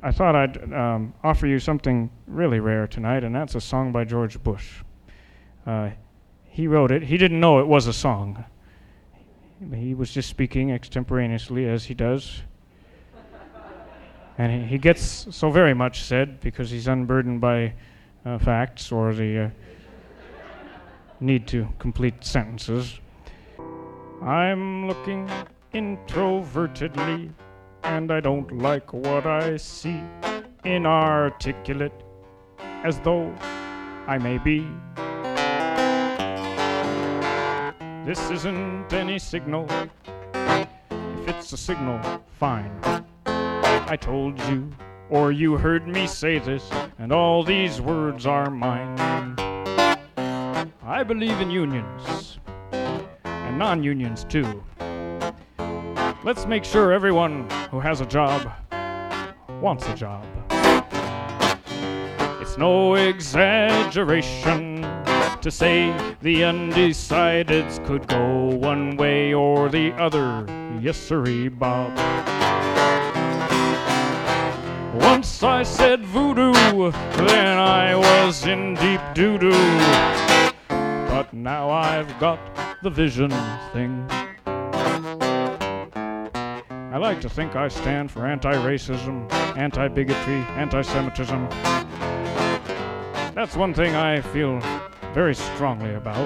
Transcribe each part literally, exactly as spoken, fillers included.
I thought I'd um, offer you something really rare tonight, and that's a song by George Bush. Uh, he wrote it. He didn't know it was a song. He was just speaking extemporaneously, as he does. And he, he gets so very much said because he's unburdened by uh, facts or the uh, need to complete sentences. I'm looking introvertedly, and I don't like what I see. Inarticulate, as though I may be. This isn't any signal. If it's a signal, fine. I told you, or you heard me say this, and all these words are mine. I believe in unions, and non-unions too. Let's make sure everyone who has a job wants a job. It's no exaggeration to say the undecideds could go one way or the other. Yes, sirree, Bob. Once I said voodoo, then I was in deep doo-doo. But now I've got the vision thing. I like to think I stand for anti-racism, anti-bigotry, anti-Semitism. That's one thing I feel very strongly about.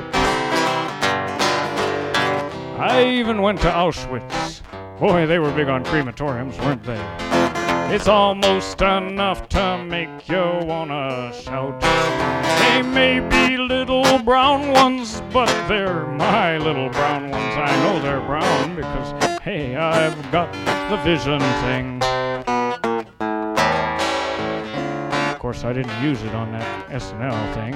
I even went to Auschwitz. Boy, they were big on crematoriums, weren't they? It's almost enough to make you wanna shout. They may be little brown ones, but they're my little brown ones. I know they're brown because, hey, I've got the vision thing. Of course, I didn't use it on that S N L thing.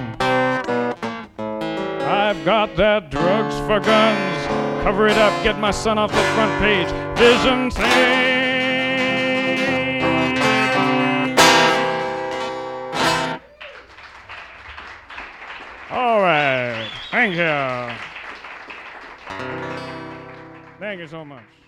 I've got that drugs for guns. Cover it up, get my son off the front page. Vision thing. All right. Thank you. Thank you so much.